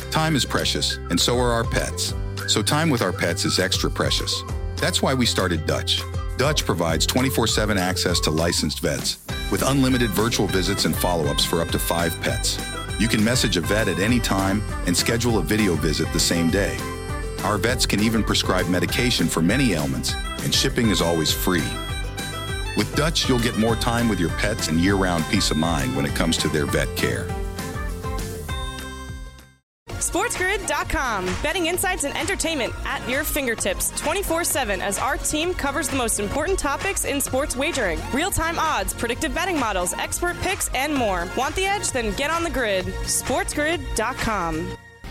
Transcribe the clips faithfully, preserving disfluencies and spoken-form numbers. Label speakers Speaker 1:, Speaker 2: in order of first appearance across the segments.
Speaker 1: Time is precious, and so are our pets. So time with our pets is extra precious. That's why we started Dutch. Dutch provides twenty-four seven access to licensed vets with unlimited virtual visits and follow-ups for up to five pets. You can message a vet at any time and schedule a video visit the same day. Our vets can even prescribe medication for many ailments, and shipping is always free. With Dutch, you'll get more time with your pets and year-round peace of mind when it comes to their vet care.
Speaker 2: SportsGrid dot com. Betting insights and entertainment at your fingertips twenty-four seven as our team covers the most important topics in sports wagering. Real-time odds, predictive betting models, expert picks, and more. Want the edge? Then get on the grid. SportsGrid dot com.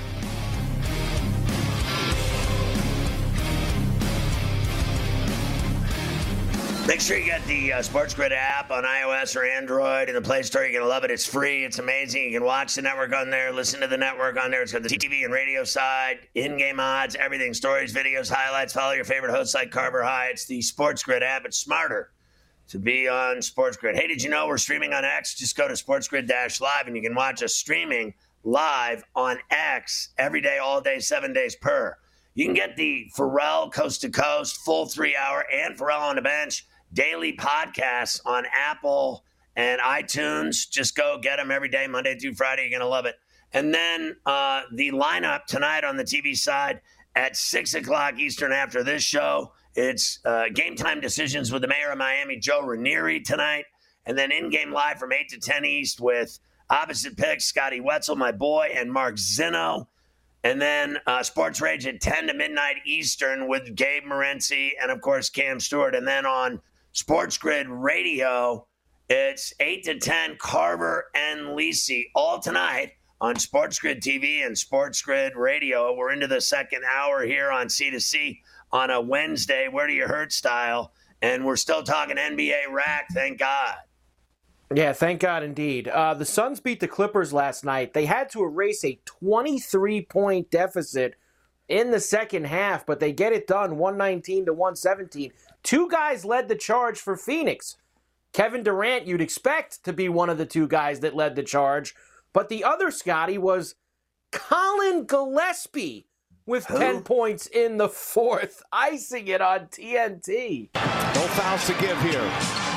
Speaker 3: Make sure you get the uh, SportsGrid app on iOS or Android in the Play Store. You're going to love it. It's free. It's amazing. You can watch the network on there, listen to the network on there. It's got the T V and radio side, in-game odds, everything, stories, videos, highlights. Follow your favorite hosts like Carver High. It's the SportsGrid app. It's smarter to be on SportsGrid. Hey, did you know we're streaming on X? Just go to SportsGrid Live, and you can watch us streaming live on X every day, all day, seven days per. You can get the Pharrell Coast to Coast, full three-hour, and Pharrell on the Bench daily podcasts on Apple and iTunes. Just go get them every day, Monday through Friday. You're going to love it. And then uh, the lineup tonight on the T V side at six o'clock Eastern after this show. It's uh, Game Time Decisions with the mayor of Miami, Joe Ranieri, tonight. And then in-game live from eight to ten East with Opposite Picks, Scotty Wetzel, my boy, and Mark Zinno. And then uh, Sports Rage at ten to midnight Eastern with Gabe Morency and, of course, Cam Stewart. And then on SportsGrid Radio, it's eight to ten, Carver and Lisi, all tonight on SportsGrid T V and SportsGrid Radio. We're into the second hour here on C to C on a Wednesday, Where Do You Hurt style, and we're still talking N B A rack, thank God.
Speaker 4: Yeah, thank God indeed. Uh, the Suns beat the Clippers last night. They had to erase a twenty-three point deficit in the second half, but they get it done one nineteen to one seventeen. Two guys led the charge for Phoenix. Kevin Durant, you'd expect to be one of the two guys that led the charge, but the other, Scotty, was Colin Gillespie with
Speaker 3: Who?
Speaker 4: ten points in the fourth, icing it on T N T.
Speaker 5: No fouls to give here.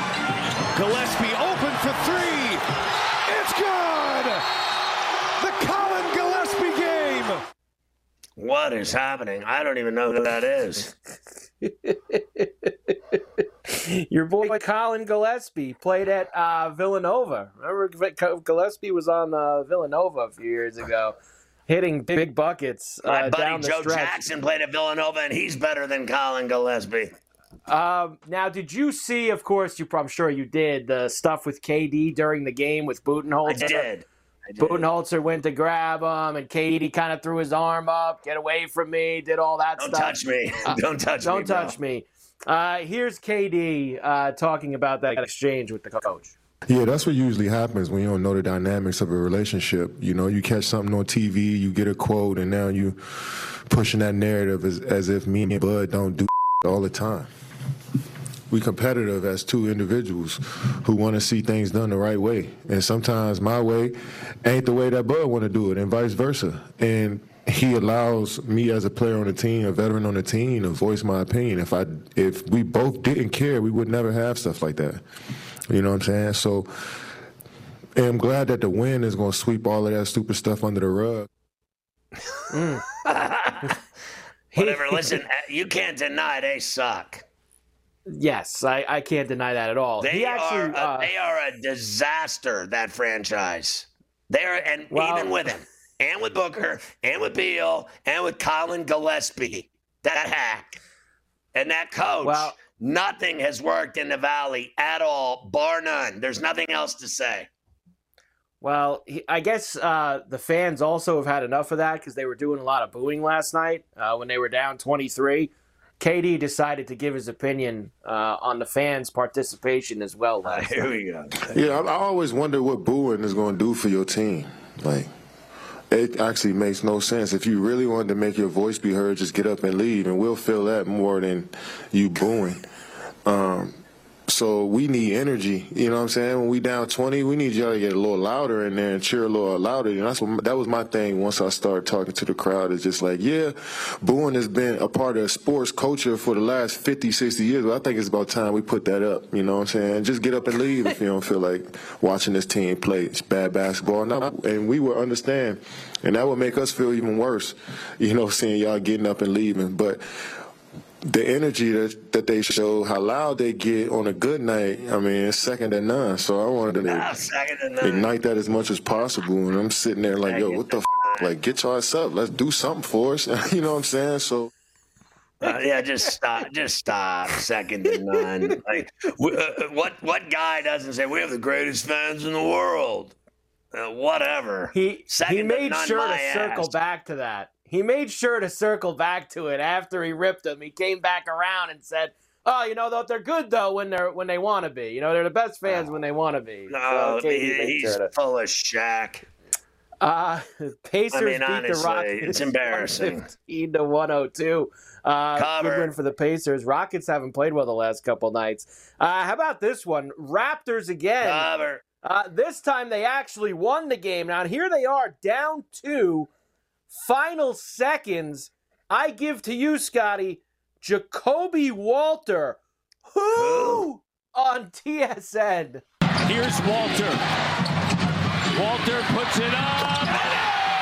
Speaker 5: Gillespie open for three. It's good! The Colin Gillespie game!
Speaker 3: What is happening? I don't even know who that is.
Speaker 4: Your boy Colin Gillespie played at uh, Villanova. Remember Gillespie was on uh, Villanova a few years ago, hitting big buckets uh,
Speaker 3: My buddy
Speaker 4: down the
Speaker 3: Joe
Speaker 4: stretch.
Speaker 3: Jackson played at Villanova, and he's better than Colin Gillespie.
Speaker 4: Um, now, did you see, of course, you, I'm sure you did, the stuff with K D during the game with Budenholzer?
Speaker 3: I did. I did.
Speaker 4: Budenholzer went to grab him, and K D kind of threw his arm up, get away from me, did all that
Speaker 3: Don't
Speaker 4: stuff.
Speaker 3: touch me.
Speaker 4: Uh,
Speaker 3: Don't touch
Speaker 4: don't
Speaker 3: me, Don't
Speaker 4: touch me. Uh, here's K D uh, talking about that exchange with the coach.
Speaker 6: Yeah, that's what usually happens when you don't know the dynamics of a relationship. You know, you catch something on T V, you get a quote, and now you pushing that narrative as, as if me and Bud don't do all the time. We competitive as two individuals who want to see things done the right way. And sometimes my way ain't the way that Bud want to do it, and vice versa. And he allows me as a player on the team, a veteran on the team, to voice my opinion. If I, if we both didn't care, we would never have stuff like that. You know what I'm saying? So and I'm glad that the win is going to sweep all of that stupid stuff under the rug.
Speaker 3: Mm. Whatever. Listen, you can't deny they suck.
Speaker 4: Yes, I, I can't deny that at all.
Speaker 3: They
Speaker 4: he actually,
Speaker 3: are a,
Speaker 4: uh,
Speaker 3: they are a disaster, that franchise. They're and
Speaker 4: well,
Speaker 3: even with him, and with Booker, and with Beal, and with Colin Gillespie, that hack, and that coach.
Speaker 4: Well,
Speaker 3: nothing has worked in the Valley at all, bar none. There's nothing else to say.
Speaker 4: Well, he, I guess uh, the fans also have had enough of that because they were doing a lot of booing last night uh, when they were down twenty-three. K D decided to give his opinion uh, on the fans' participation as well.
Speaker 3: Uh, here we go.
Speaker 6: Yeah, I, I always wonder what booing is going to do for your team. Like, it actually makes no sense. If you really wanted to make your voice be heard, just get up and leave, and we'll feel that more than you booing. Um, So we need energy. You know what I'm saying? When we down twenty, we need y'all to get a little louder in there and cheer a little louder. And that's what, that was my thing once I started talking to the crowd. It's just like, yeah, booing has been a part of sports culture for the last fifty, sixty years. But I think it's about time we put that up. You know what I'm saying? Just get up and leave if you don't feel like watching this team play. It's bad basketball. And, I, and we will understand. And that would make us feel even worse, you know, seeing y'all getting up and leaving. But the energy that, that they show, how loud they get on a good night, I mean, it's second to none. So I wanted to
Speaker 3: oh,
Speaker 6: ignite that as much as possible. And I'm sitting there like, yo, what the f***? Like, get your ass up. Let's do something for us. You know what I'm saying? So.
Speaker 3: Uh, yeah, just stop. Just stop. Second to none. Like, w- uh, what what guy doesn't say we have the greatest fans in the world? Uh, whatever.
Speaker 4: He
Speaker 3: Second
Speaker 4: he made
Speaker 3: to
Speaker 4: sure to
Speaker 3: ass.
Speaker 4: circle back to that. He made sure to circle back to it after he ripped him. He came back around and said, "Oh, you know, they're good though when they're when they want to be. You know, they're the best fans oh. when they want to be."
Speaker 3: No,
Speaker 4: so,
Speaker 3: he, he's sure to... full of Shaq.
Speaker 4: Uh, Pacers
Speaker 3: I mean,
Speaker 4: beat
Speaker 3: honestly,
Speaker 4: the Rockets.
Speaker 3: It's embarrassing.
Speaker 4: fifteen to one oh two. Uh,
Speaker 3: Cover.
Speaker 4: Good win for the Pacers. Rockets haven't played well the last couple nights. Uh, how about this one? Raptors again.
Speaker 3: Cover.
Speaker 4: Uh, this time they actually won the game. Now here they are down two. Final seconds. I give to you, Scotty, Jacoby Walter. Who? On T S N.
Speaker 5: Here's Walter. Walter puts it up and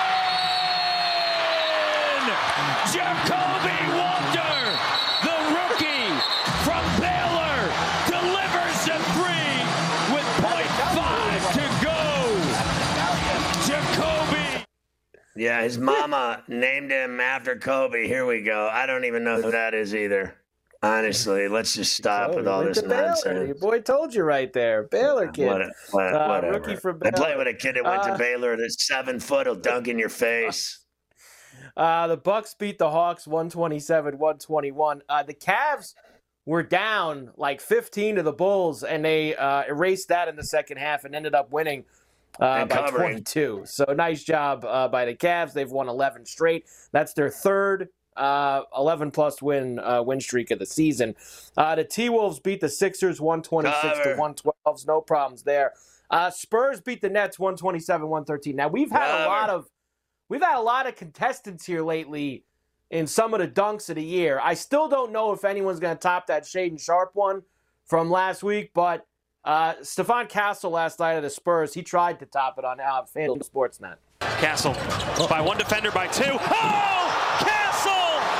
Speaker 5: in! Jacoby Walter, the rookie from Baylor, delivers a three with point five to go. Jacoby.
Speaker 3: Yeah, his mama named him after Kobe. Here we go. I don't even know who that is either. Honestly, let's just stop
Speaker 4: oh,
Speaker 3: with all this nonsense.
Speaker 4: Baylor. Your boy told you right there. Baylor kid.
Speaker 3: What, what,
Speaker 4: uh,
Speaker 3: whatever.
Speaker 4: Rookie from Baylor.
Speaker 3: I play with a kid that went
Speaker 4: uh,
Speaker 3: to Baylor that's seven foot, will dunk in your face.
Speaker 4: Uh, the Bucks beat the Hawks one twenty-seven one twenty-one. Uh, the Cavs were down like fifteen to the Bulls, and they uh, erased that in the second half and ended up winning uh, by
Speaker 3: covering.
Speaker 4: twenty-two. So nice job uh, by the Cavs. They've won eleven straight. That's their third Uh, eleven plus win uh, win streak of the season. Uh, the T-Wolves beat the Sixers one twenty-six to one twelve. No problems there. Uh, Spurs beat the Nets one twenty-seven one thirteen. Now we've had
Speaker 3: Cover.
Speaker 4: a lot of we've had a lot of contestants here lately in some of the dunks of the year. I still don't know if anyone's going to top that Shaedon Sharpe one from last week, but uh, Stephon Castle last night of the Spurs, he tried to top it on uh, FanDuel Sportsnet.
Speaker 7: Castle by one defender by two. Oh! Castle!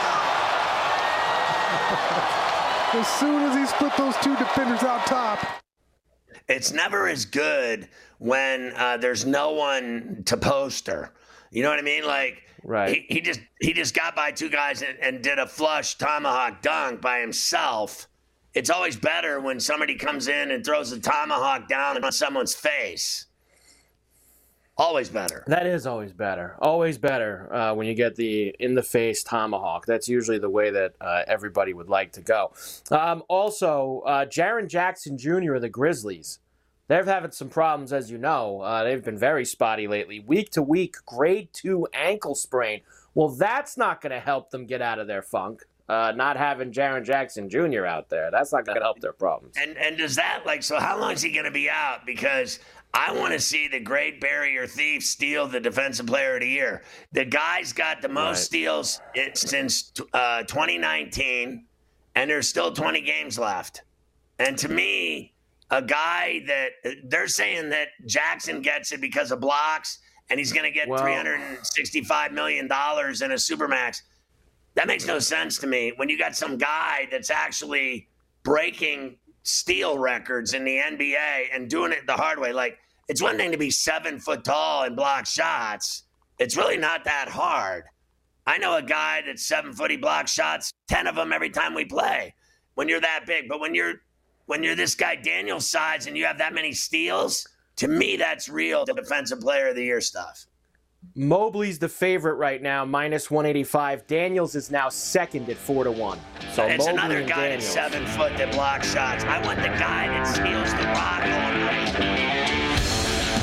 Speaker 8: As soon as he split those two defenders out top.
Speaker 3: It's never as good when uh, there's no one to poster. You know what I mean? Like,
Speaker 4: right.
Speaker 3: he, he just he just got by two guys and, and did a flush tomahawk dunk by himself. It's always better when somebody comes in and throws a tomahawk down on someone's face. Always better.
Speaker 4: That is always better. Always better uh, when you get the in-the-face tomahawk. That's usually the way that uh, everybody would like to go. Um, also, uh, Jaren Jackson Junior of the Grizzlies. They're having some problems, as you know. Uh, they've been very spotty lately. Week to week, grade two ankle sprain. Well, that's not going to help them get out of their funk. Uh, not having Jaren Jackson Junior out there. That's not going to help their problems.
Speaker 3: And and does that, like, so how long is he going to be out? Because I want to see the great barrier thief steal the defensive player of the year. The guy's got the most right. steals since uh, twenty nineteen, and there's still twenty games left. And to me, a guy that they're saying that Jackson gets it because of blocks, and he's going to get well, three hundred sixty-five million dollars in a Supermax. That makes no sense to me when you got some guy that's actually breaking steal records in the N B A and doing it the hard way. Like, it's one thing to be seven foot tall and block shots. It's really not that hard. I know a guy that's seven foot, he blocks shots, ten of them every time we play when you're that big. But when you're when you're this guy Daniel size and you have that many steals, to me, that's real defensive player of the year stuff.
Speaker 4: Mobley's the favorite right now, minus one eighty-five. Daniels is now second at four to one. So
Speaker 3: it's
Speaker 4: Mobley
Speaker 3: another
Speaker 4: and
Speaker 3: guy
Speaker 4: Daniels.
Speaker 3: that's seven foot that blocks shots. I want the guy that steals the rock all night.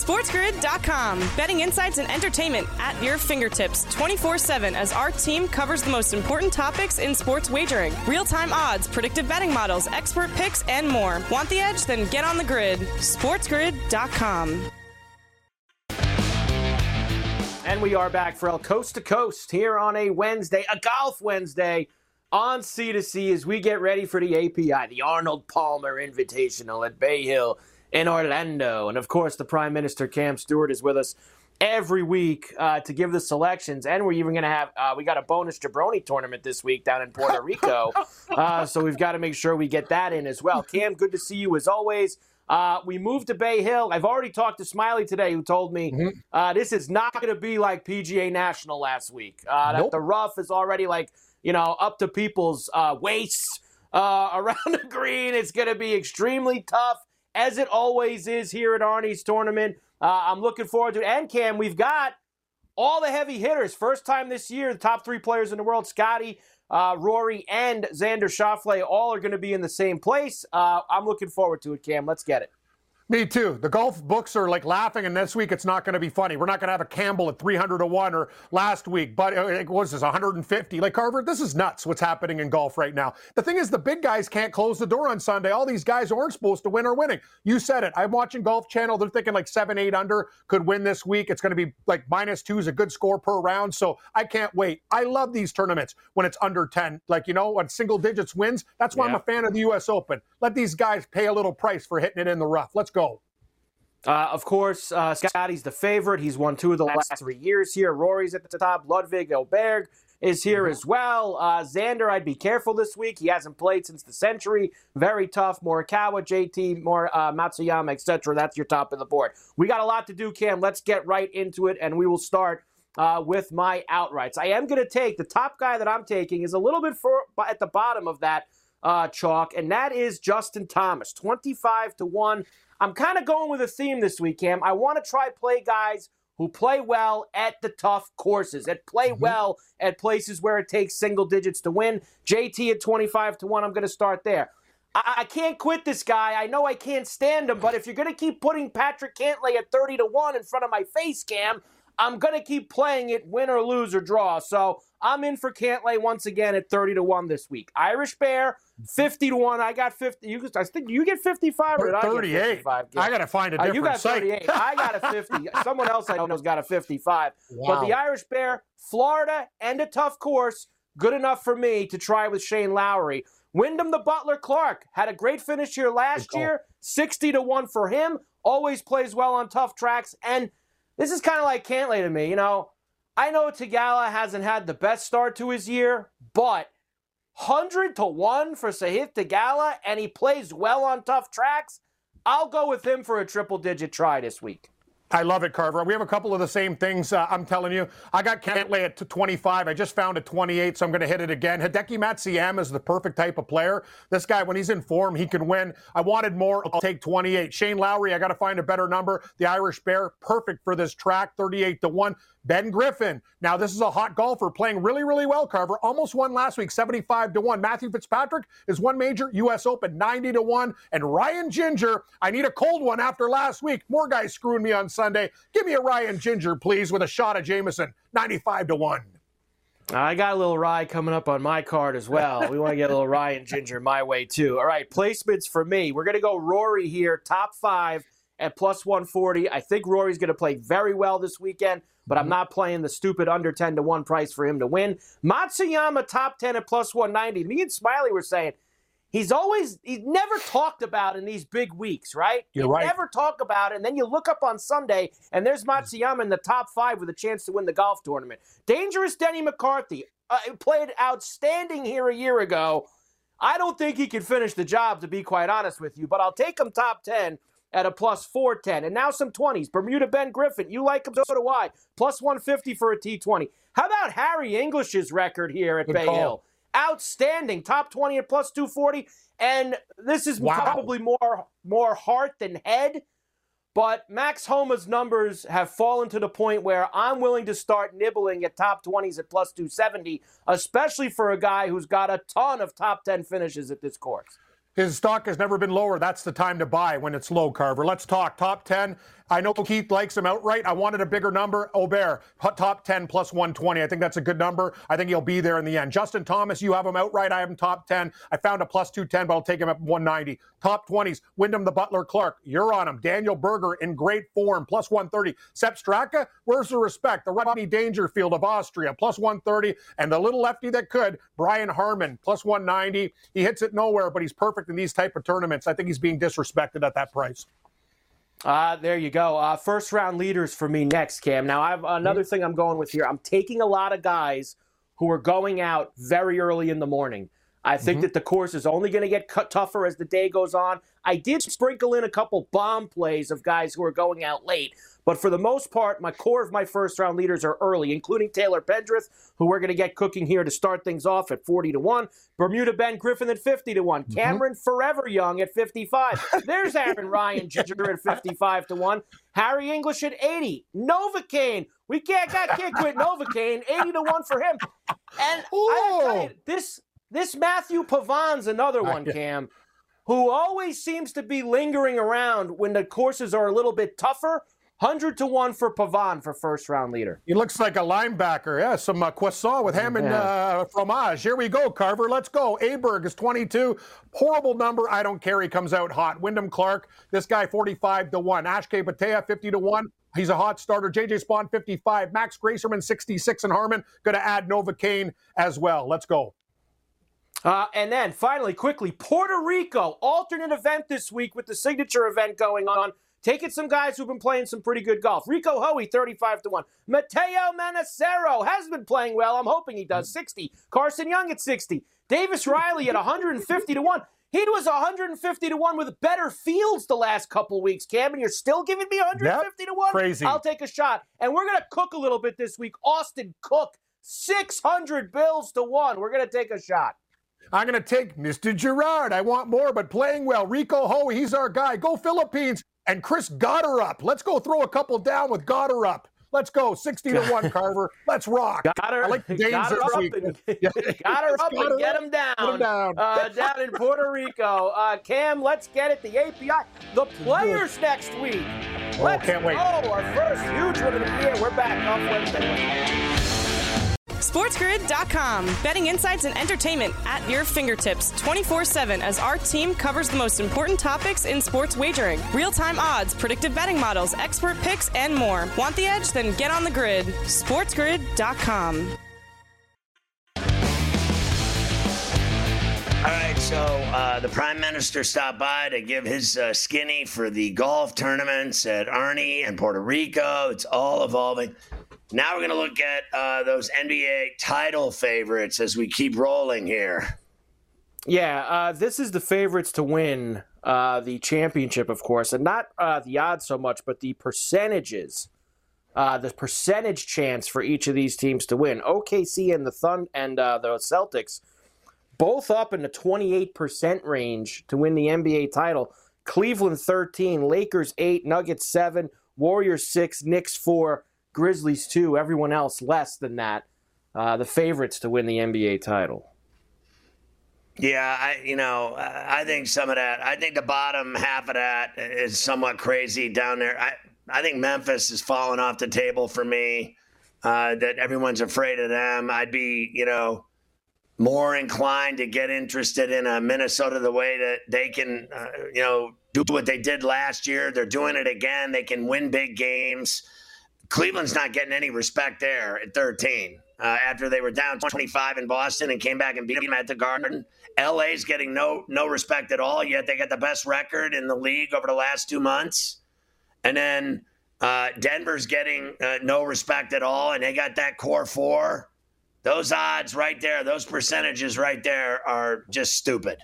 Speaker 2: SportsGrid dot com. Betting insights and entertainment at your fingertips twenty-four seven as our team covers the most important topics in sports wagering. Real-time odds, predictive betting models, expert picks, and more. Want the edge? Then get on the grid. SportsGrid dot com.
Speaker 4: And we are back for El Coast to Coast here on a Wednesday, a golf Wednesday on C to C as we get ready for the A P I, the Arnold Palmer Invitational at Bay Hill in Orlando. And, of course, the Prime Minister, Cam Stewart, is with us every week uh, to give the selections. And we're even going to have uh, – we got a bonus jabroni tournament this week down in Puerto Rico. uh, so we've got to make sure we get that in as well. Cam, good to see you as always. Uh, we moved to Bay Hill. I've already talked to Smiley today, who told me mm-hmm. uh, this is not going to be like P G A National last week. Uh, nope. That the rough is already like, you know, up to people's uh, waists uh, around the green. It's going to be extremely tough, as it always is here at Arnie's tournament. Uh, I'm looking forward to it. And, Cam, we've got all the heavy hitters. First time this year, the top three players in the world, Scotty, Uh, Rory, and Xander Schauffele, all are going to be in the same place. Uh, I'm looking forward to it, Cam. Let's get it.
Speaker 9: Me too. The golf books are like laughing, and this week it's not going to be funny. We're not going to have a Campbell at three hundred to one or last week, but it was this one hundred fifty. Like, Carver, this is nuts what's happening in golf right now. The thing is, the big guys can't close the door on Sunday. All these guys who aren't supposed to win are winning. You said it. I'm watching Golf Channel. They're thinking like seven, eight under could win this week. It's going to be like minus two is a good score per round. So I can't wait. I love these tournaments when it's under ten. Like, you know, when single digits wins. That's why yeah. I'm a fan of the U S Open. Let these guys pay a little price for hitting it in the rough. Let's go.
Speaker 4: Uh, of course, uh, Scotty's the favorite. He's won two of the last three years here. Rory's at the top. Ludwig Oberg is here mm-hmm. as well. Uh, Xander, I'd be careful this week. He hasn't played since the century. Very tough. Morikawa, J T, more uh, Matsuyama, et cetera. That's your top of the board. We got a lot to do, Cam. Let's get right into it, and we will start uh, with my outrights. I am going to take the top guy that I'm taking is a little bit for, at the bottom of that uh, chalk, and that is Justin Thomas, twenty-five to one. I'm kind of going with a theme this week, Cam. I want to try play guys who play well at the tough courses, that play mm-hmm. well at places where it takes single digits to win. J T at twenty-five to one, I'm going to start there. I, I can't quit this guy. I know I can't stand him, but if you're going to keep putting Patrick Cantlay at thirty to one in front of my face, Cam, I'm going to keep playing it win or lose or draw. So I'm in for Cantlay once again at thirty to one this week. Irish Bear, fifty to one. I got fifty. You, I think you get fifty-five or did
Speaker 9: thirty-eight.
Speaker 4: I get fifty-five?
Speaker 9: I got to find a different
Speaker 4: uh, You got thirty-eight.
Speaker 9: site.
Speaker 4: I got a fifty. Someone else I know's got a fifty-five.
Speaker 9: Wow.
Speaker 4: But the Irish Bear, Florida, and a tough course, good enough for me to try with Shane Lowry. Wyndham the Butler Clark had a great finish here last year. sixty to one for him. Always plays well on tough tracks. And this is kind of like Cantlay to me. You know, I know Tagala hasn't had the best start to his year, but one hundred to one for Sahith Tagala, and he plays well on tough tracks. I'll go with him for a triple-digit try this week.
Speaker 9: I love it, Carver. We have a couple of the same things, uh, I'm telling you. I got Cantlay at twenty-five. I just found at twenty-eight, so I'm going to hit it again. Hideki Matsuyama is the perfect type of player. This guy, when he's in form, he can win. I wanted more. I'll take twenty-eight. Shane Lowry, I got to find a better number. The Irish Bear, perfect for this track, thirty-eight to one. Ben Griffin. Now, this is a hot golfer playing really, really well, Carver. Almost won last week, seventy-five to one. Matthew Fitzpatrick is one major, U S Open, ninety to one. And Ryan Ginger, I need a cold one after last week. More guys screwing me on Sunday. Give me a Ryan Ginger, please, with a shot of Jameson, ninety-five to one.
Speaker 4: I got a little rye coming up on my card as well. We want to get a little Ryan Ginger my way, too. All right, placements for me. We're going to go Rory here, top five at plus one forty. I think Rory's going to play very well this weekend, but I'm not playing the stupid under ten to one price for him to win. Matsuyama, top ten at plus one ninety. Me and Smiley were saying he's always, he's never talked about in these big weeks, right?
Speaker 9: You're
Speaker 4: you
Speaker 9: right.
Speaker 4: never talk about it, and then you look up on Sunday, and there's Matsuyama in the top five with a chance to win the golf tournament. Dangerous Denny McCarthy uh, played outstanding here a year ago. I don't think he can finish the job, to be quite honest with you, but I'll take him top ten at a plus four ten. And now some twenties. Bermuda Ben Griffin. You like him, so do I. Plus one fifty for a T twenty. How about Harry English's record here at
Speaker 9: Good
Speaker 4: Bay
Speaker 9: call.
Speaker 4: Hill? Outstanding. Top twenty at plus two forty. And this is
Speaker 9: Wow.
Speaker 4: probably more, more heart than head. But Max Homa's numbers have fallen to the point where I'm willing to start nibbling at top twenties at plus two seventy, especially for a guy who's got a ton of top ten finishes at this course.
Speaker 9: His stock has never been lower. That's the time to buy when it's low, Carver. Let's talk. Top ten. I know Keith likes him outright. I wanted a bigger number. Aubert, top ten plus one twenty. I think that's a good number. I think he'll be there in the end. Justin Thomas, you have him outright. I have him top ten. I found a plus two ten, but I'll take him at one ninety. Top twenties, Wyndham the Butler Clark. You're on him. Daniel Berger in great form, plus one thirty. Sepp Straka, where's the respect? The Rodney Dangerfield of Austria, plus one thirty. And the little lefty that could, Brian Harman, plus one ninety. He hits it nowhere, but he's perfect in these type of tournaments. I think he's being disrespected at that price.
Speaker 4: Uh, there you go. Uh, first round leaders for me next, Cam. Now, I have another thing I'm going with here. I'm taking a lot of guys who are going out very early in the morning. I think mm-hmm. that the course is only going to get cut tougher as the day goes on. I did sprinkle in a couple bomb plays of guys who are going out late. But for the most part, my core of my first-round leaders are early, including Taylor Pendrith, who we're going to get cooking here to start things off at forty to one. Bermuda Ben Griffin at fifty to one. Mm-hmm. Cameron Forever Young at fifty-five. There's Aaron Ryan Ginger at fifty-five to one. Harry English at eighty. Novocaine. We can't, got, can't quit Novocaine. eighty to one for him. And I tell you, this, this Matthew Pavan's another one, Cam, who always seems to be lingering around when the courses are a little bit tougher. one hundred to one for Pavan for first round leader.
Speaker 9: He looks like a linebacker. Yeah, some uh, croissant with ham and uh, fromage. Here we go, Carver. Let's go. Aberg is twenty-two. Horrible number. I don't care. He comes out hot. Wyndham Clark, this guy forty-five to one. Ashke Batea fifty to one. He's a hot starter. J J Spawn fifty-five. Max Gracerman sixty-six, and Harman going to add Novocaine as well. Let's go.
Speaker 4: Uh, and then finally, quickly, Puerto Rico, alternate event this week with the signature event going on. Taking some guys who've been playing some pretty good golf. Rico Hoey, thirty-five to one. Mateo Manacero has been playing well. I'm hoping he does, sixty. Carson Young at sixty. Davis Riley at one hundred fifty to one. He was one hundred fifty to one with better fields the last couple weeks, Cam, and you're still giving me one hundred fifty
Speaker 9: yep,
Speaker 4: to one?
Speaker 9: Crazy.
Speaker 4: I'll take a shot. And we're going to cook a little bit this week. Austin Cook, six hundred bills to one. We're going to take a shot.
Speaker 9: I'm going to take Mister Gerard. I want more, but playing well. Rico Hoey, he's our guy. Go Philippines. And Chris Gotterup. Let's go throw a couple down with Gotterup. Let's go. sixty to one, Carver. Let's rock.
Speaker 4: Got her,
Speaker 9: I like the Danes this
Speaker 4: up
Speaker 9: week.
Speaker 4: And, got her up and get him down.
Speaker 9: Get him down.
Speaker 4: Uh, down in Puerto Rico. Uh, Cam, let's get it. The A P I. The players next week. Let's
Speaker 9: oh, can't wait.
Speaker 4: go. Our first huge one of the year. We're back off Wednesday.
Speaker 2: SportsGrid dot com. Betting insights and entertainment at your fingertips twenty-four seven as our team covers the most important topics in sports wagering. Real-time odds, predictive betting models, expert picks, and more. Want the edge? Then get on the grid. SportsGrid dot com.
Speaker 3: All right, so uh, the Prime Minister stopped by to give his uh, skinny for the golf tournaments at Arnie and Puerto Rico. It's all evolving. Now we're going to look at uh, those N B A title favorites as we keep rolling here.
Speaker 4: Yeah, uh, this is the favorites to win uh, the championship, of course, and not uh, the odds so much, but the percentages, uh, the percentage chance for each of these teams to win. O K C and the Thun and uh, the Celtics both up in the twenty-eight percent range to win the N B A title. Cleveland thirteen, Lakers eight, Nuggets seven, Warriors six, Knicks four. Grizzlies two, everyone else less than that. Uh, the favorites to win the N B A title.
Speaker 3: Yeah, I you know I think some of that. I think the bottom half of that is somewhat crazy down there. I I think Memphis is falling off the table for me. Uh, that everyone's afraid of them. I'd be you know more inclined to get interested in a Minnesota the way that they can uh, you know do what they did last year. They're doing it again. They can win big games. Cleveland's not getting any respect there at thirteen uh, after they were down twenty-five in Boston and came back and beat them at the Garden. L A's getting no no respect at all, yet they got the best record in the league over the last two months. And then uh, Denver's getting uh, no respect at all, and they got that core four. Those odds right there, those percentages right there are just stupid.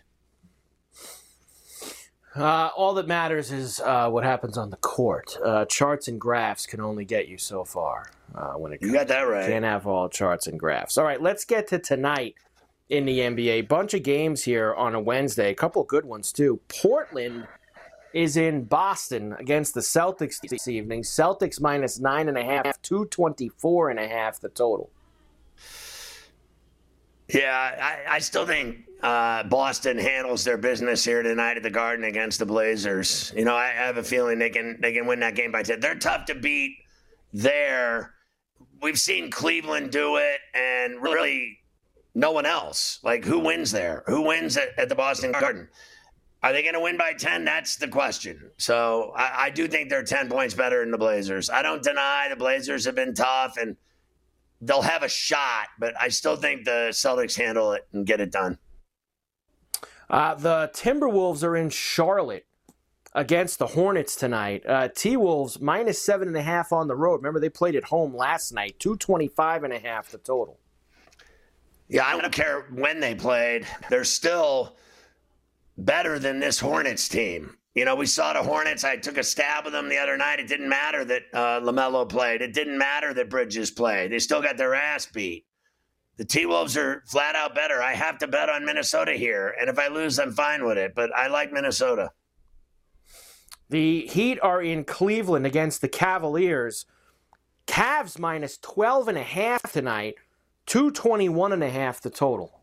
Speaker 4: Uh, all that matters is uh, what happens on the court. Uh, charts and graphs can only get you so far. Uh, when it comes.
Speaker 3: You got that right.
Speaker 4: Can't have all charts and graphs. All right, let's get to tonight in the N B A. Bunch of games here on a Wednesday. A couple of good ones, too. Portland is in Boston against the Celtics this evening. Celtics minus nine and a half, two twenty-four and a half the total.
Speaker 3: Yeah, I, I still think uh, Boston handles their business here tonight at the Garden against the Blazers. You know, I have a feeling they can they can win that game by ten. They're tough to beat there. We've seen Cleveland do it, and really no one else. Like, who wins there? Who wins at, at the Boston Garden? Are they going to win by ten? That's the question. So I, I do think they're ten points better than the Blazers. I don't deny the Blazers have been tough, and they'll have a shot, but I still think the Celtics handle it and get it done.
Speaker 4: Uh, the Timberwolves are in Charlotte against the Hornets tonight. Uh, T-Wolves minus seven and a half on the road. Remember, they played at home last night. two twenty-five and a half the total.
Speaker 3: Yeah, I don't care when they played. They're still better than this Hornets team. You know, we saw the Hornets. I took a stab with them the other night. It didn't matter that uh, LaMelo played. It didn't matter that Bridges played. They still got their ass beat. The T-Wolves are flat out better. I have to bet on Minnesota here. And if I lose, I'm fine with it. But I like Minnesota.
Speaker 4: The Heat are in Cleveland against the Cavaliers. Cavs minus twelve and a half tonight. two twenty-one and a half the total.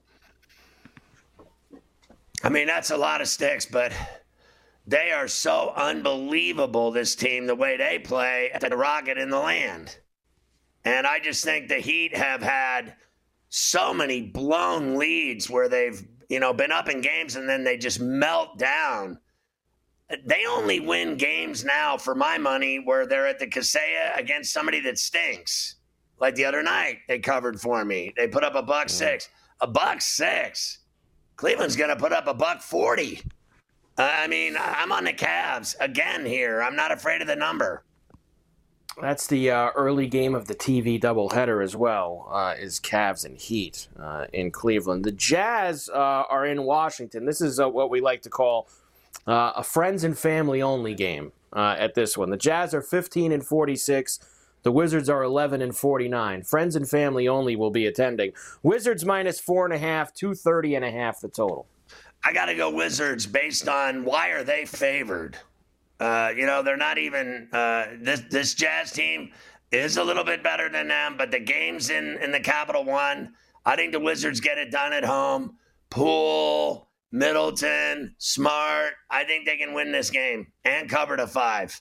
Speaker 3: I mean, that's a lot of sticks, but they are so unbelievable, this team, the way they play at the Rocket in the land. And I just think the Heat have had so many blown leads where they've, you know, been up in games and then they just melt down. They only win games now, for my money, where they're at the Kaseya against somebody that stinks. Like the other night, they covered for me. They put up a buck six. A buck six. Cleveland's going to put up a buck forty. I mean, I'm on the Cavs again here. I'm not afraid of the number.
Speaker 4: That's the uh, early game of the T V doubleheader as well, uh, is Cavs and Heat uh, in Cleveland. The Jazz uh, are in Washington. This is uh, what we like to call uh, a friends and family only game uh, at this one. The Jazz are fifteen and forty-six. The Wizards are eleven and forty-nine. Friends and family only will be attending. Wizards minus four and a half, two thirty and a half the total.
Speaker 3: I got to go Wizards based on why are they favored? Uh, you know, they're not even uh, this this Jazz team is a little bit better than them, but the game's in in the Capital One. I think the Wizards get it done at home. Poole, Middleton, Smart. I think they can win this game and cover to five.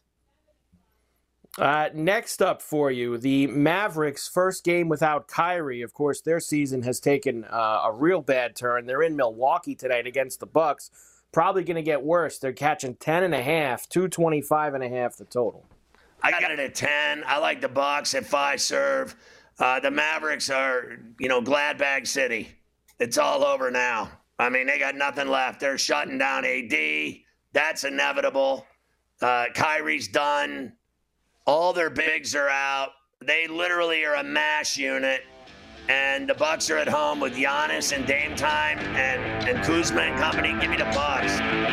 Speaker 4: Uh, next up for you, the Mavericks' first game without Kyrie. Of course, their season has taken uh, a real bad turn. They're in Milwaukee tonight against the Bucks. Probably going to get worse. They're catching ten and a half, two twenty-five and a half the total.
Speaker 3: I got it at ten. I like the Bucks at five serve. Uh, the Mavericks are, you know, glad bag city. It's all over now. I mean, they got nothing left. They're shutting down A D. That's inevitable. Uh, Kyrie's done. All their bigs are out. They literally are a mash unit. And the Bucks are at home with Giannis and Dame Time and, and Kuzma and company. Give me the Bucks.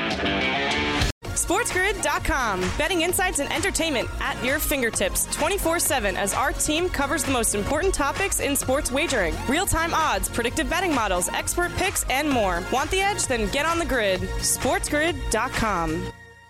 Speaker 2: SportsGrid dot com. Betting insights and entertainment at your fingertips twenty-four seven as our team covers the most important topics in sports wagering. Real-time odds, predictive betting models, expert picks, and more. Want the edge? Then get on the grid. SportsGrid dot com.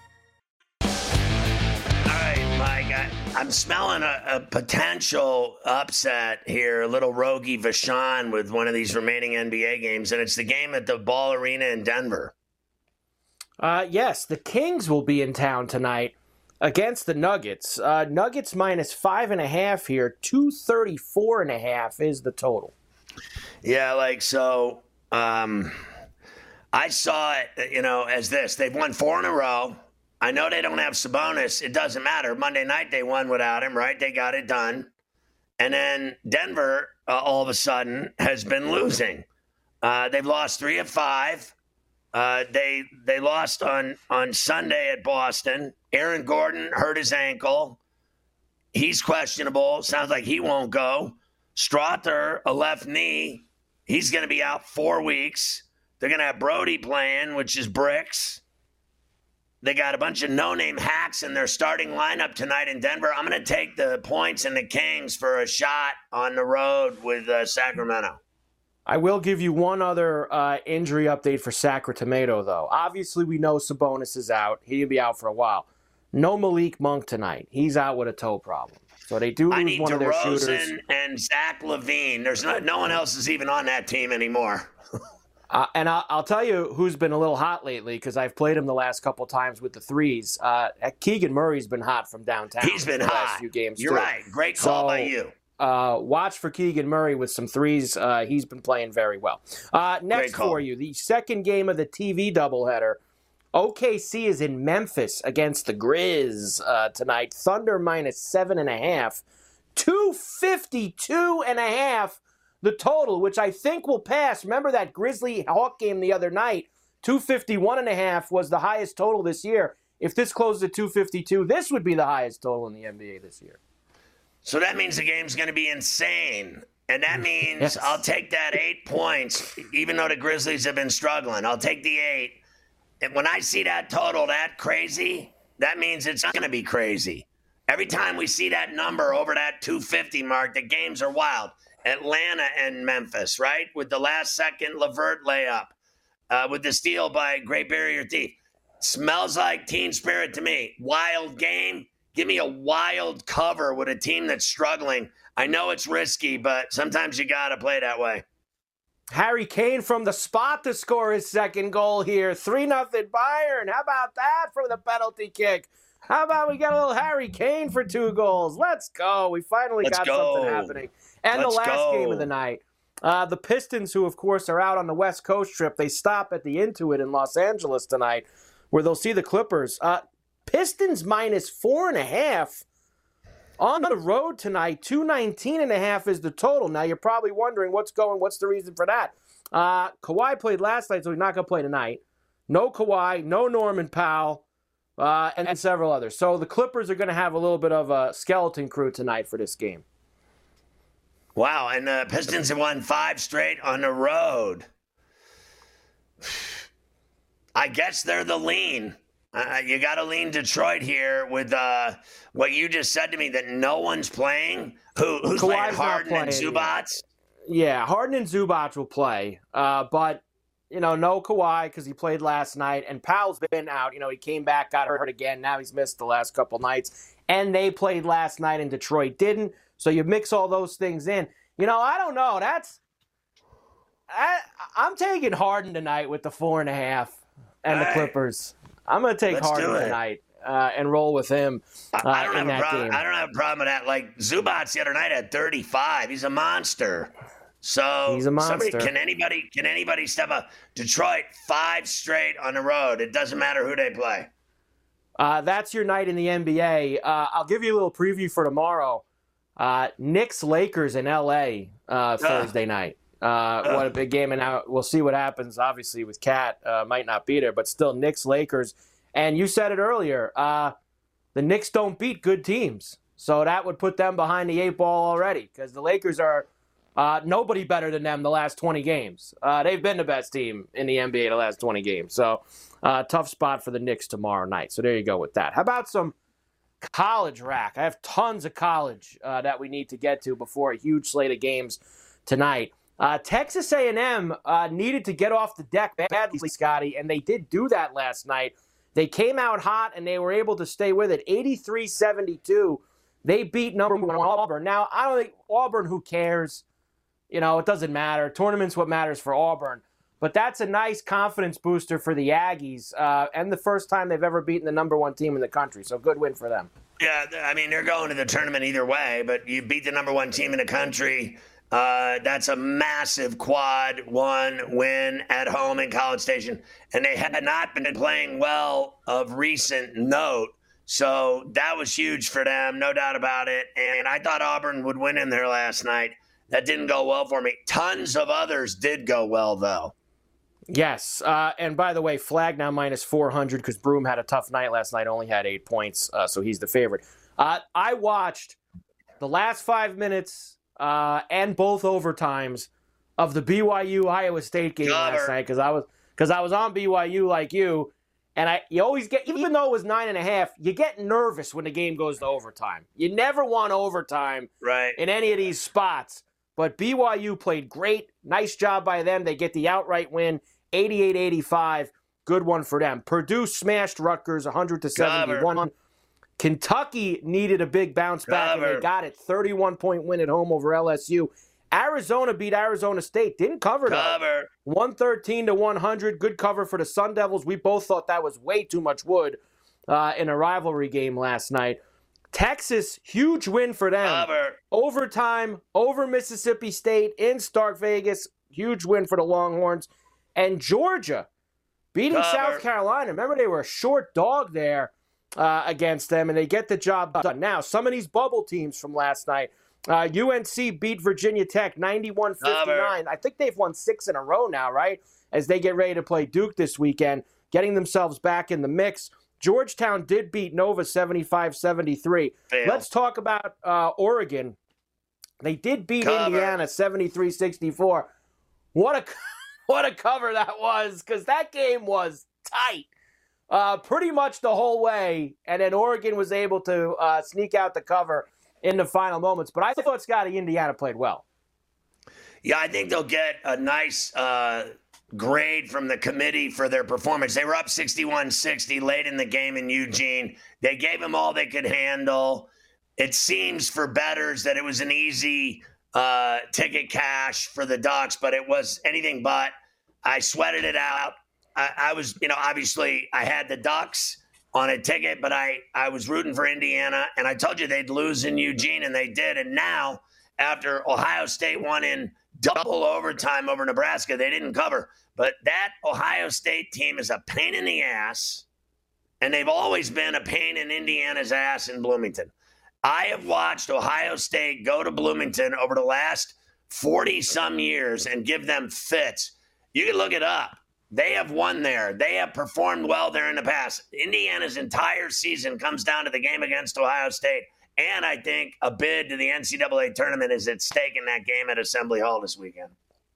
Speaker 3: I'm smelling a, a potential upset here, a little Rogie Vachon with one of these remaining N B A games, and it's the game at the Ball Arena in Denver.
Speaker 4: Uh, yes, the Kings will be in town tonight against the Nuggets. Uh, Nuggets minus five and a half here, two thirty-four and a half is the total.
Speaker 3: Yeah, like so. Um, I saw it, you know, as this: they've won four in a row. I know they don't have Sabonis. It doesn't matter. Monday night they won without him, right? They got it done. And then Denver, uh, all of a sudden, has been losing. Uh, they've lost three of five. Uh, they they lost on, on Sunday at Boston. Aaron Gordon hurt his ankle. He's questionable. Sounds like he won't go. Strother, a left knee. He's going to be out four weeks. They're going to have Brody playing, which is bricks. They got a bunch of no-name hacks in their starting lineup tonight in Denver. I'm going to take the points and the Kings for a shot on the road with uh, Sacramento.
Speaker 4: I will give you one other uh, injury update for Sacramento, though. Obviously, we know Sabonis is out. He'll be out for a while. No Malik Monk tonight. He's out with a toe problem. So they do lose
Speaker 3: I need
Speaker 4: one of their shooters.
Speaker 3: DeRozan and Zach LaVine. There's no, no one else is even on that team anymore.
Speaker 4: Uh, and I'll, I'll tell you who's been a little hot lately because I've played him the last couple times with the threes. Uh, Keegan Murray's been hot from downtown.
Speaker 3: He's been
Speaker 4: the
Speaker 3: hot.
Speaker 4: Last few games
Speaker 3: You're
Speaker 4: too.
Speaker 3: right. Great call
Speaker 4: so,
Speaker 3: by you.
Speaker 4: Uh, watch for Keegan Murray with some threes. Uh, he's been playing very well. Uh, next for you, the second game of the T V doubleheader. O K C is in Memphis against the Grizz uh, tonight. Thunder minus seven and a half. two fifty-two and a half the total, which I think will pass. Remember that Grizzly Hawk game the other night? two fifty-one and a half was the highest total this year. If this closes at two fifty-two, this would be the highest total in the N B A this year.
Speaker 3: So that means the game's going to be insane. And that means
Speaker 4: Yes.
Speaker 3: I'll take that eight points, even though the Grizzlies have been struggling. I'll take the eight. And when I see that total that crazy, that means it's going to be crazy. Every time we see that number over that two fifty mark, the games are wild. Atlanta and Memphis, right? With the last second LeVert layup, uh, with the steal by Great Barrier Reef. Smells like teen spirit to me. Wild game. Give me a wild cover with a team that's struggling. I know it's risky, but sometimes you got to play that way.
Speaker 4: Harry Kane from the spot to score his second goal here. three nothing Bayern. How about that from the penalty kick? How about we got a little Harry Kane for two goals? Let's go. We finally
Speaker 3: Let's
Speaker 4: got
Speaker 3: go.
Speaker 4: something happening. And
Speaker 3: Let's
Speaker 4: the last
Speaker 3: go.
Speaker 4: game of the night. Uh, the Pistons, who, of course, are out on the West Coast trip, they stop at the Intuit in Los Angeles tonight, where they'll see the Clippers. Uh, Pistons minus four and a half on the road tonight. two nineteen and a half is the total. Now, you're probably wondering what's going, what's the reason for that? Uh, Kawhi played last night, so he's not going to play tonight. No Kawhi, no Norman Powell, uh, and, and several others. So the Clippers are going to have a little bit of a skeleton crew tonight for this game.
Speaker 3: Wow, and the Pistons have won five straight on the road. I guess they're the lean. Uh, you got to lean Detroit here with uh, what you just said to me, that no one's playing. Who, who's
Speaker 4: Kawhi's
Speaker 3: playing
Speaker 4: not
Speaker 3: Harden and
Speaker 4: playing.
Speaker 3: Zubac?
Speaker 4: Yeah, Harden and Zubac will play, uh, but, you know, no Kawhi because he played last night, and Powell's been out. You know, he came back, got hurt again. Now he's missed the last couple nights, and they played last night, and Detroit didn't. So you mix all those things in. You know, I don't know. That's I, I'm taking Harden tonight with the four and a half and the
Speaker 3: Hey,
Speaker 4: Clippers. I'm going to take
Speaker 3: let's
Speaker 4: Harden
Speaker 3: do it.
Speaker 4: tonight uh, and roll with him uh,
Speaker 3: I, I don't
Speaker 4: in
Speaker 3: have a
Speaker 4: that
Speaker 3: problem.
Speaker 4: game.
Speaker 3: I don't have a problem with that. Like Zubac the other night had thirty-five. He's a monster. So
Speaker 4: He's a monster.
Speaker 3: Somebody, can anybody can anybody step up? Detroit five straight on the road. It doesn't matter who they play.
Speaker 4: Uh, that's your night in the N B A. Uh, I'll give you a little preview for tomorrow. Uh, Knicks Lakers in L A uh, Thursday night. Uh, what a big game! And now we'll see what happens. Obviously, with Cat, uh, might not be there, but still Knicks Lakers. And you said it earlier. Uh, the Knicks don't beat good teams, so that would put them behind the eight ball already. Because the Lakers are uh, nobody better than them the last twenty games. Uh, they've been the best team in the N B A the last twenty games. So uh, tough spot for the Knicks tomorrow night. So there you go with that. How about some college rack? I have tons of college uh, that we need to get to before a huge slate of games tonight. Uh, Texas A and M uh, needed to get off the deck badly, Scotty, and they did do that last night. They came out hot, and they were able to stay with it. eighty-three seventy-two. They beat number one Auburn. Now, I don't think Auburn, who cares? You know, it doesn't matter. Tournament's what matters for Auburn. But that's a nice confidence booster for the Aggies, uh, and the first time they've ever beaten the number one team in the country. So good win for them.
Speaker 3: Yeah, I mean, they're going to the tournament either way, but you beat the number one team in the country. Uh, that's a massive quad one win at home in College Station. And they had not been playing well of recent note. So that was huge for them, no doubt about it. And I thought Auburn would win in there last night. That didn't go well for me. Tons of others did go well, though.
Speaker 4: Yes. Uh, and by the way, Flag now minus four hundred because Broome had a tough night last night, only had eight points, uh, so he's the favorite. Uh, I watched the last five minutes uh, and both overtimes of the B Y U-Iowa State game
Speaker 3: Cover.
Speaker 4: last night because I was because I was on B Y U like you, and I you always get, even though it was nine and a half, you get nervous when the game goes to overtime. You never want overtime
Speaker 3: Right.
Speaker 4: in any of these spots. But B Y U played great. Nice job by them. They get the outright win, eighty-eight eighty-five. Good one for them. Purdue smashed Rutgers one hundred to seventy-one. Kentucky needed a big bounce back,
Speaker 3: Cover.
Speaker 4: and they got it. thirty-one point win at home over L S U. Arizona beat Arizona State. Didn't cover though.
Speaker 3: Cover.
Speaker 4: one thirteen to one hundred. Good cover for the Sun Devils. We both thought that was way too much wood uh, in a rivalry game last night. Texas, huge win for them.
Speaker 3: Cover.
Speaker 4: Overtime over Mississippi State in Stark Vegas. Huge win for the Longhorns. And Georgia beating
Speaker 3: Cover.
Speaker 4: South Carolina. Remember, they were a short dog there uh, against them, and they get the job done. Now, some of these bubble teams from last night, uh, U N C beat Virginia Tech ninety-one fifty-nine. I think they've won six in a row now, right, as they get ready to play Duke this weekend, getting themselves back in the mix. Georgetown did beat Nova seventy-five seventy-three. Let's talk about uh, Oregon. They did beat
Speaker 3: Cover.
Speaker 4: Indiana seventy-three sixty-four. What a what a cover that was, because that game was tight uh, pretty much the whole way, and then Oregon was able to uh, sneak out the cover in the final moments. But I thought Scotty, Indiana played well.
Speaker 3: Yeah, I think they'll get a nice uh, grade from the committee for their performance. They were up sixty-one sixty late in the game in Eugene. They gave them all they could handle. It seems for bettors that it was an easy uh, ticket cash for the Ducks, but it was anything but. I sweated it out. I, I was, you know, obviously I had the Ducks on a ticket, but I, I was rooting for Indiana, and I told you they'd lose in Eugene, and they did. And now, after Ohio State won in double overtime over Nebraska, they didn't cover. But that Ohio State team is a pain in the ass, and they've always been a pain in Indiana's ass in Bloomington. I have watched Ohio State go to Bloomington over the last forty-some years and give them fits. You can look it up. They have won there. They have performed well there in the past. Indiana's entire season comes down to the game against Ohio State. And I think a bid to the N C double A tournament is at stake in that game at Assembly Hall this weekend.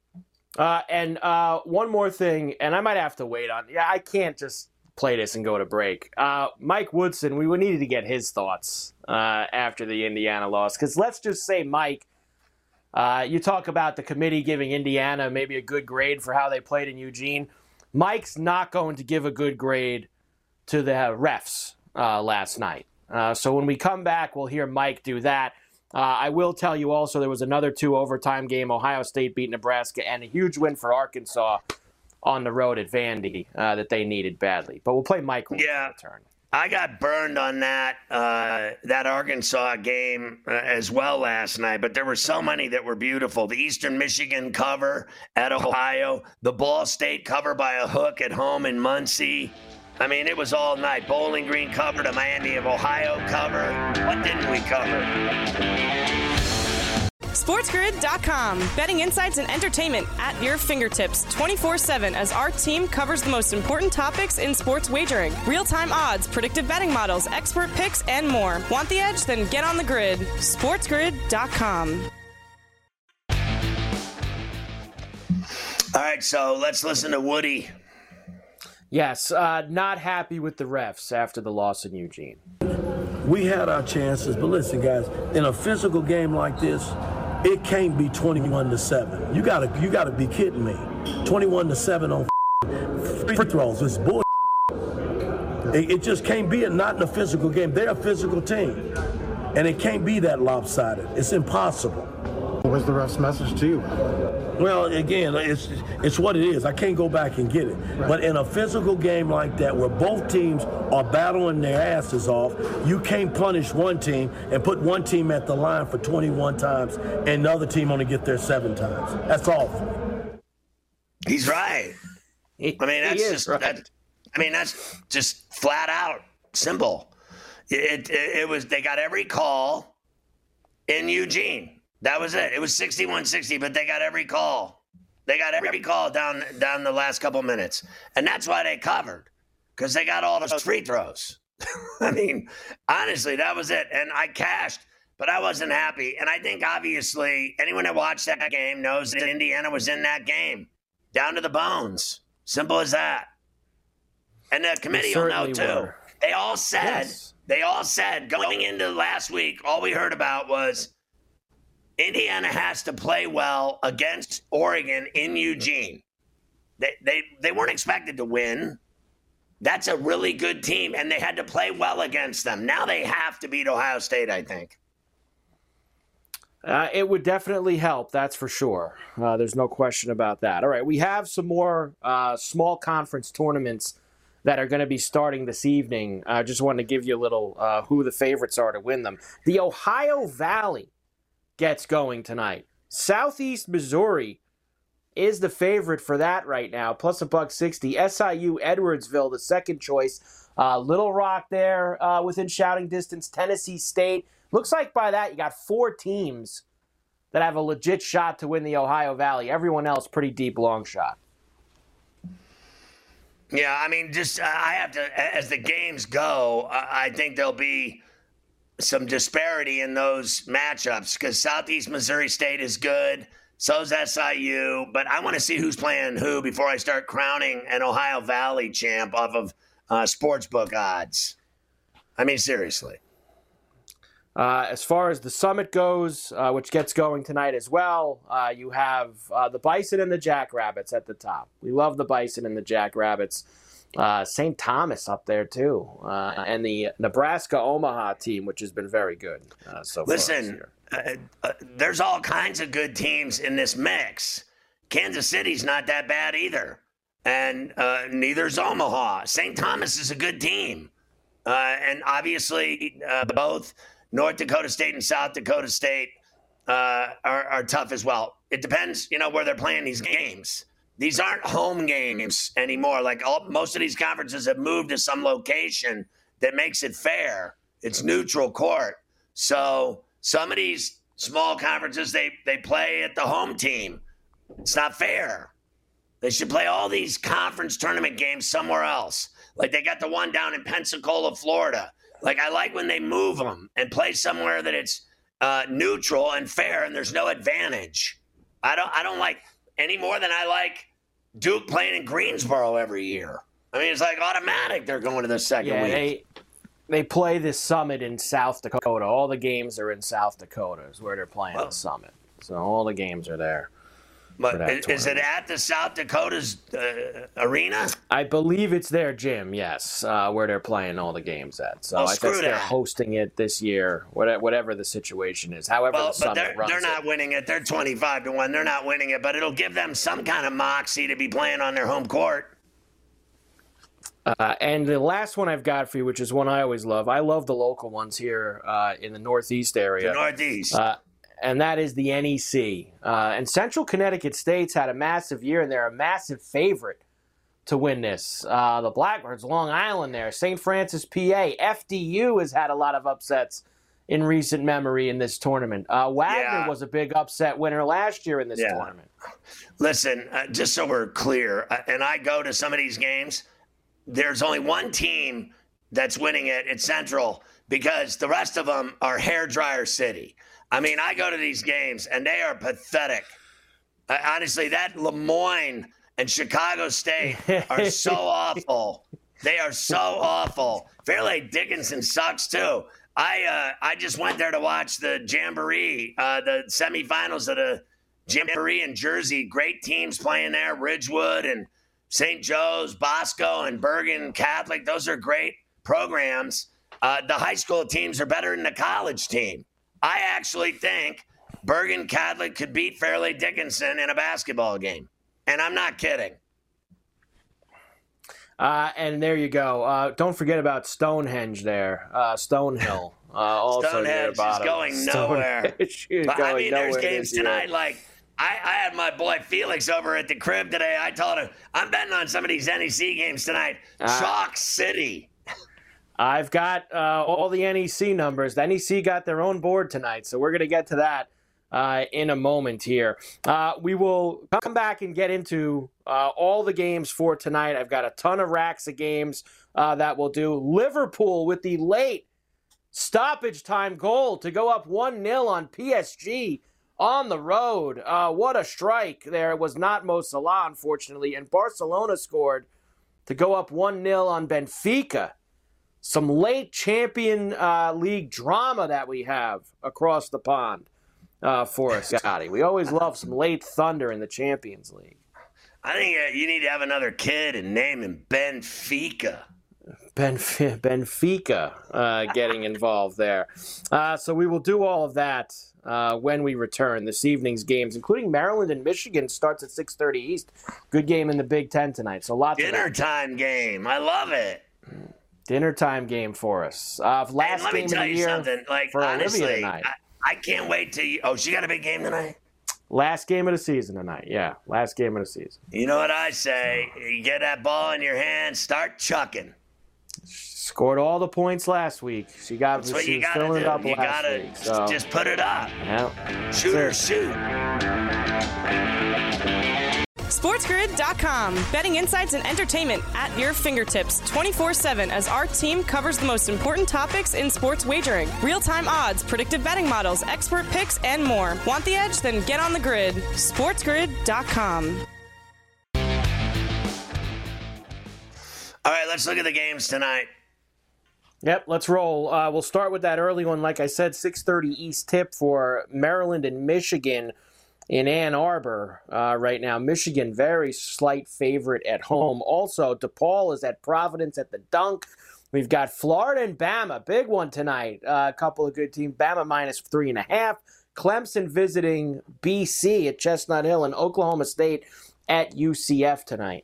Speaker 4: Uh, and uh, one more thing, and I might have to wait on. Yeah, I can't just play this and go to break. Uh, Mike Woodson, we would needed to get his thoughts uh, after the Indiana loss. Because let's just say, Mike, uh, you talk about the committee giving Indiana maybe a good grade for how they played in Eugene. Mike's not going to give a good grade to the refs uh, last night. Uh, so when we come back, we'll hear Mike do that. Uh, I will tell you also there was another two overtime game. Ohio State beat Nebraska, and a huge win for Arkansas on the road at Vandy uh, that they needed badly. But we'll play Mike when
Speaker 3: yeah,
Speaker 4: we return.
Speaker 3: I got burned on that uh, that Arkansas game uh, as well last night, but there were so many that were beautiful. The Eastern Michigan cover at Ohio, the Ball State cover by a hook at home in Muncie. I mean, it was all night. Bowling Green cover, the Miami of Ohio cover. What didn't we cover?
Speaker 2: SportsGrid dot com. Betting insights and entertainment at your fingertips twenty-four seven as our team covers the most important topics in sports wagering. Real-time odds, predictive betting models, expert picks, and more. Want the edge? Then get on the grid. SportsGrid dot com.
Speaker 3: All right, so let's listen to Woody.
Speaker 4: Yes, uh, not happy with the refs after the loss in Eugene.
Speaker 10: We had our chances, but listen, guys, in a physical game like this, it can't be twenty-one to seven. You gotta, you gotta be kidding me. twenty-one to seven on free throws. It's bull. It, it just can't be. A, not in a physical game. They're a physical team, and it can't be that lopsided. It's impossible.
Speaker 8: What was the ref's message to you?
Speaker 10: Well, again, it's it's what it is. I can't go back and get it. Right. But in a physical game like that, where both teams are battling their asses off, you can't punish one team and put one team at the line for twenty-one times and the other team only get there seven times. That's awful.
Speaker 3: He's right. I mean, that's just
Speaker 4: right.
Speaker 3: that. I mean, that's just flat out simple. It, it it was they got every call in Eugene. That was it. It was sixty-one sixty, but they got every call. They got every call down down the last couple minutes. And that's why they covered, because they got all those free throws. I mean, honestly, that was it. And I cashed, but I wasn't happy. And I think, obviously, anyone that watched that game knows that Indiana was in that game, down to the bones. Simple as that. And the committee will know, too.
Speaker 4: Were.
Speaker 3: They all said,
Speaker 4: yes.
Speaker 3: they all said, going into last week, all we heard about was Indiana has to play well against Oregon in Eugene. They, they they weren't expected to win. That's a really good team, and they had to play well against them. Now they have to beat Ohio State, I think.
Speaker 4: Uh, it would definitely help, that's for sure. Uh, there's no question about that. All right, we have some more uh, small conference tournaments that are going to be starting this evening. I uh, just wanted to give you a little uh, who the favorites are to win them. The Ohio Valley gets going tonight. Southeast Missouri is the favorite for that right now, plus a buck sixty. S I U Edwardsville, the second choice. Uh, Little Rock there uh, within shouting distance. Tennessee State. Looks like by that you got four teams that have a legit shot to win the Ohio Valley. Everyone else pretty deep long shot.
Speaker 3: Yeah, I mean, just uh, I have to, as the games go, uh, I think there'll be some disparity in those matchups because Southeast Missouri State is good. So's S I U, but I want to see who's playing who before I start crowning an Ohio Valley champ off of uh, sportsbook odds. I mean, seriously.
Speaker 4: Uh, as far as the summit goes, uh, which gets going tonight as well, uh, you have uh, the Bison and the Jackrabbits at the top. We love the Bison and the Jackrabbits. Uh, Saint Thomas up there, too. Uh, and the Nebraska-Omaha team, which has been very good uh, so far.
Speaker 3: Listen, uh, uh, there's all kinds of good teams in this mix. Kansas City's not that bad either. And uh, neither's Omaha. Saint Thomas is a good team. Uh, and obviously, uh, both North Dakota State and South Dakota State uh, are, are tough as well. It depends, you know, where they're playing these games. These aren't home games anymore. Like all, most of these conferences have moved to some location that makes it fair. It's neutral court. So some of these small conferences, they, they play at the home team. It's not fair. They should play all these conference tournament games somewhere else. Like they got the one down in Pensacola, Florida. Like, I like when they move them and play somewhere that it's uh, neutral and fair and there's no advantage. I don't I don't like any more than I like Duke playing in Greensboro every year. I mean, it's like automatic they're going to the second
Speaker 4: yeah,
Speaker 3: week.
Speaker 4: They, they play this summit in South Dakota. All the games are in South Dakota is where they're playing well, the summit. So all the games are there.
Speaker 3: But is, is it at the South Dakota's uh, arena?
Speaker 4: I believe it's their gym, yes, uh, where they're playing all the games at. So
Speaker 3: well,
Speaker 4: I guess they're
Speaker 3: that.
Speaker 4: hosting it this year, whatever the situation is. However,
Speaker 3: well,
Speaker 4: the summit
Speaker 3: but they're,
Speaker 4: runs
Speaker 3: they're not
Speaker 4: it.
Speaker 3: winning it. They're twenty-five to one. They're not winning it, but it'll give them some kind of moxie to be playing on their home court.
Speaker 4: Uh, and the last one I've got for you, which is one I always love. I love the local ones here uh, in the Northeast area.
Speaker 3: The Northeast.
Speaker 4: Uh, and that is the N E C. Uh, and Central Connecticut State's had a massive year, and they're a massive favorite to win this. Uh, the Blackbirds, Long Island there, Saint Francis, P A. F D U has had a lot of upsets in recent memory in this tournament. Uh, Wagner
Speaker 3: yeah.
Speaker 4: was a big upset winner last year in this
Speaker 3: yeah.
Speaker 4: tournament.
Speaker 3: Listen, uh, just so we're clear, uh, and I go to some of these games, there's only one team that's winning it. It's Central, because the rest of them are hairdryer city. I mean, I go to these games, and they are pathetic. Uh, honestly, that Lemoyne and Chicago State are so awful. They are so awful. Fairleigh Dickinson sucks, too. I uh, I just went there to watch the Jamboree, uh, the semifinals of the Jamboree in Jersey. Great teams playing there, Ridgewood and Saint Joe's, Bosco and Bergen Catholic. Those are great programs. Uh, the high school teams are better than the college team. I actually think Bergen Catholic could beat Fairleigh Dickinson in a basketball game. And I'm not kidding.
Speaker 4: Uh, and there you go. Uh, don't forget about Stonehenge there. Uh, Stonehill. Uh, also
Speaker 3: Stonehenge is going nowhere.
Speaker 4: is
Speaker 3: but
Speaker 4: going
Speaker 3: I mean,
Speaker 4: nowhere
Speaker 3: there's games tonight.
Speaker 4: year.
Speaker 3: Like, I, I had my boy Felix over at the crib today. I told him, I'm betting on some of these N E C games tonight. Uh, Chalk City.
Speaker 4: I've got uh, all the N E C numbers. The N E C got their own board tonight, so we're going to get to that uh, in a moment here. Uh, we will come back and get into uh, all the games for tonight. I've got a ton of racks of games uh, that we'll do. Liverpool with the late stoppage time goal to go up one nil on P S G on the road. Uh, what a strike there. It was not Mo Salah, unfortunately, and Barcelona scored to go up one nil on Benfica. Some late Champion uh, League drama that we have across the pond uh, for us, Scotty. We always love some late thunder in the Champions League.
Speaker 3: I think uh, you need to have another kid and name him Benfica.
Speaker 4: Benf- Benfica uh, getting involved there. Uh, so we will do all of that uh, when we return. This evening's games, including Maryland and Michigan, starts at six thirty East. Good game in the Big Ten tonight. So lots
Speaker 3: Dinner
Speaker 4: of
Speaker 3: time game. I love it.
Speaker 4: Dinner time game for us. Uh, last
Speaker 3: hey, let
Speaker 4: game
Speaker 3: me tell
Speaker 4: of the
Speaker 3: you
Speaker 4: year
Speaker 3: something. Like,
Speaker 4: for
Speaker 3: honestly,
Speaker 4: Olivia tonight.
Speaker 3: I, I can't wait to. Oh, she got a big game tonight?
Speaker 4: Last game of the season tonight. Yeah, last game of the season.
Speaker 3: You know what I say? You get that ball in your hand, start chucking.
Speaker 4: Scored all the points last week. She got
Speaker 3: That's what
Speaker 4: she
Speaker 3: you
Speaker 4: was
Speaker 3: gotta
Speaker 4: filling
Speaker 3: do.
Speaker 4: it up
Speaker 3: You
Speaker 4: last
Speaker 3: gotta
Speaker 4: week. So.
Speaker 3: just put it up.
Speaker 4: Yeah.
Speaker 3: Shoot or shoot.
Speaker 2: SportsGrid dot com. Betting insights and entertainment at your fingertips twenty-four seven as our team covers the most important topics in sports wagering. Real-time odds, predictive betting models, expert picks, and more. Want the edge? Then get on the grid. SportsGrid dot com.
Speaker 3: All right, let's look at the games tonight.
Speaker 4: Yep, let's roll. Uh, we'll start with that early one. Like I said, six thirty East tip for Maryland and Michigan in Ann Arbor uh, right now. Michigan, very slight favorite at home. Also, DePaul is at Providence at the Dunk. We've got Florida and Bama, big one tonight. Uh, a couple of good teams. Bama minus three and a half. Clemson visiting B C at Chestnut Hill, and Oklahoma State at U C F tonight.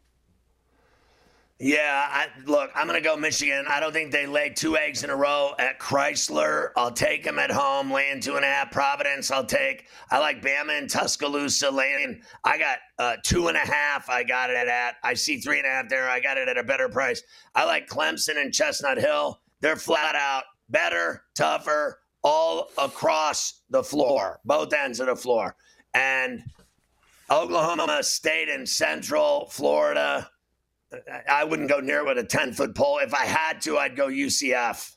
Speaker 3: Yeah, I, look, I'm going to go Michigan. I don't think they laid two eggs in a row at Chrysler. I'll take them at home, laying two and a half. Providence, I'll take. I like Bama and Tuscaloosa laying. I got uh, two and a half. I got it at. I see three and a half there. I got it at a better price. I like Clemson and Chestnut Hill. They're flat out better, tougher, all across the floor, both ends of the floor. And Oklahoma State and Central Florida, I wouldn't go near it with a ten-foot pole. If I had to, I'd go U C F.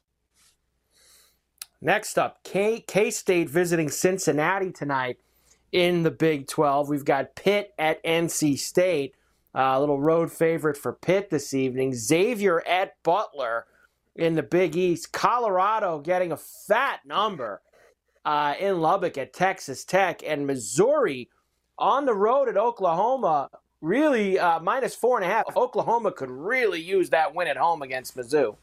Speaker 4: Next up, K- K-State visiting Cincinnati tonight in the Big twelve. We've got Pitt at N C State, uh, a little road favorite for Pitt this evening. Xavier at Butler in the Big East. Colorado getting a fat number uh, in Lubbock at Texas Tech. And Missouri on the road at Oklahoma. Really, uh, minus four and a half. Oklahoma could really use that win at home against Mizzou.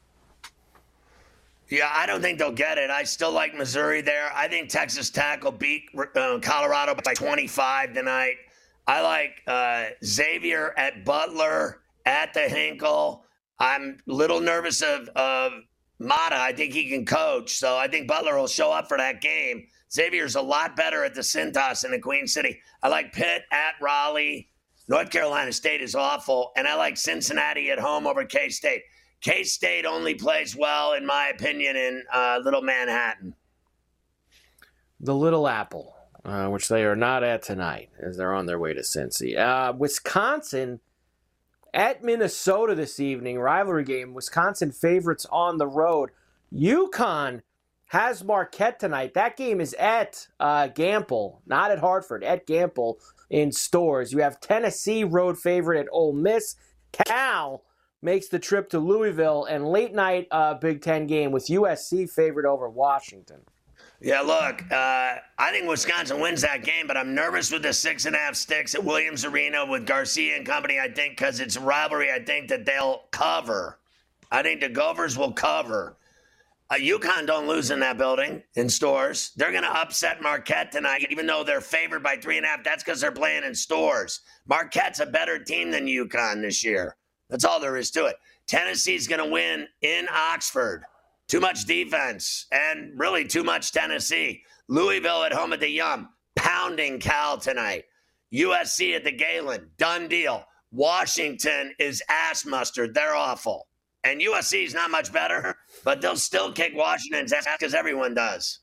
Speaker 3: Yeah, I don't think they'll get it. I still like Missouri there. I think Texas Tech will beat uh, Colorado by twenty-five tonight. I like uh, Xavier at Butler at the Hinkle. I'm a little nervous of, of Mata. I think he can coach, so I think Butler will show up for that game. Xavier's a lot better at the Cintas in the Queen City. I like Pitt at Raleigh. North Carolina State is awful, and I like Cincinnati at home over K-State. K-State only plays well, in my opinion, in uh, Little Manhattan.
Speaker 4: The Little Apple, uh, which they are not at tonight, as they're on their way to Cincy. Uh, Wisconsin at Minnesota this evening, rivalry game. Wisconsin favorites on the road. UConn has Marquette tonight. That game is at uh, Gamble, not at Hartford, at Gamble in Stores. You have Tennessee road favorite at Ole Miss. Cal makes the trip to Louisville, and late night uh, Big Ten game with U S C favored over Washington.
Speaker 3: Yeah, look, uh, I think Wisconsin wins that game, but I'm nervous with the six and a half sticks at Williams Arena with Garcia and company. I think because it's a rivalry, I think that they'll cover. I think the Gophers will cover. Uh, UConn don't lose in that building, in Stores. They're going to upset Marquette tonight, even though they're favored by three and a half. That's because they're playing in Stores. Marquette's a better team than UConn this year. That's all there is to it. Tennessee's going to win in Oxford. Too much defense and really too much Tennessee. Louisville at home at the Yum, pounding Cal tonight. U S C at the Galen, done deal. Washington is ass mustard. They're awful. And U S C is not much better, but they'll still kick Washington's ass because everyone does.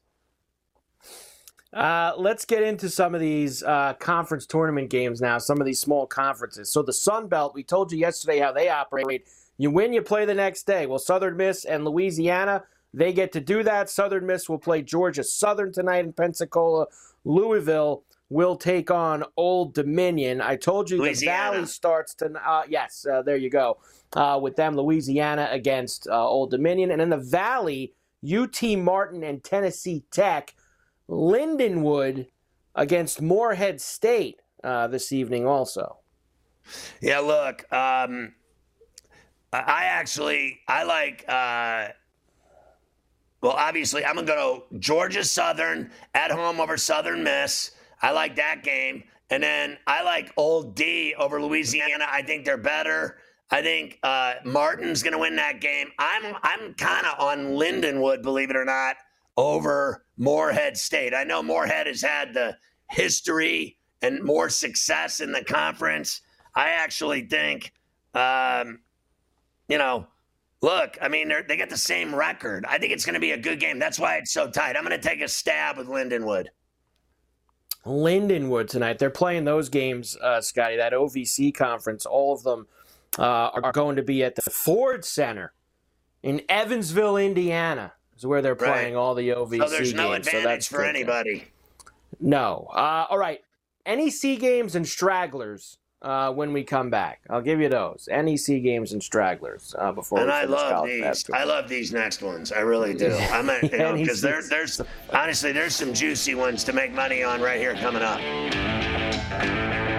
Speaker 4: Uh, let's get into some of these uh, conference tournament games now, some of these small conferences. So the Sun Belt, we told you yesterday how they operate. You win, you play the next day. Well, Southern Miss and Louisiana, they get to do that. Southern Miss will play Georgia Southern tonight in Pensacola. Louisville will take on Old Dominion. I told you Louisiana. The Valley starts to uh, – yes, uh, there you go. Uh, with them, Louisiana against uh, Old Dominion. And in the Valley, U T Martin and Tennessee Tech. Lindenwood against Morehead State uh, this evening also.
Speaker 3: Yeah, look, um, I actually, I like, uh, well, obviously, I'm going to go Georgia Southern at home over Southern Miss. I like that game. And then I like Old D over Louisiana. I think they're better. I think uh, Martin's going to win that game. I'm I'm kind of on Lindenwood, believe it or not, over Morehead State. I know Morehead has had the history and more success in the conference. I actually think, um, you know, look, I mean, they get the same record. I think it's going to be a good game. That's why it's so tight. I'm going to take a stab with Lindenwood.
Speaker 4: Lindenwood tonight. They're playing those games, uh, Scotty, that O V C conference. All of them uh, are going to be at the Ford Center in Evansville, Indiana, is where they're playing right. all the O V C games.
Speaker 3: So there's no
Speaker 4: games,
Speaker 3: advantage
Speaker 4: so
Speaker 3: for anybody.
Speaker 4: No. Uh, all right. N E C games and stragglers uh, when we come back. I'll give you those. N E C games and stragglers uh, before
Speaker 3: and
Speaker 4: we
Speaker 3: I love these.
Speaker 4: basketball.
Speaker 3: I love these next ones. I really do. I'm a, you know, because there, there's honestly there's some juicy ones to make money on right here coming up.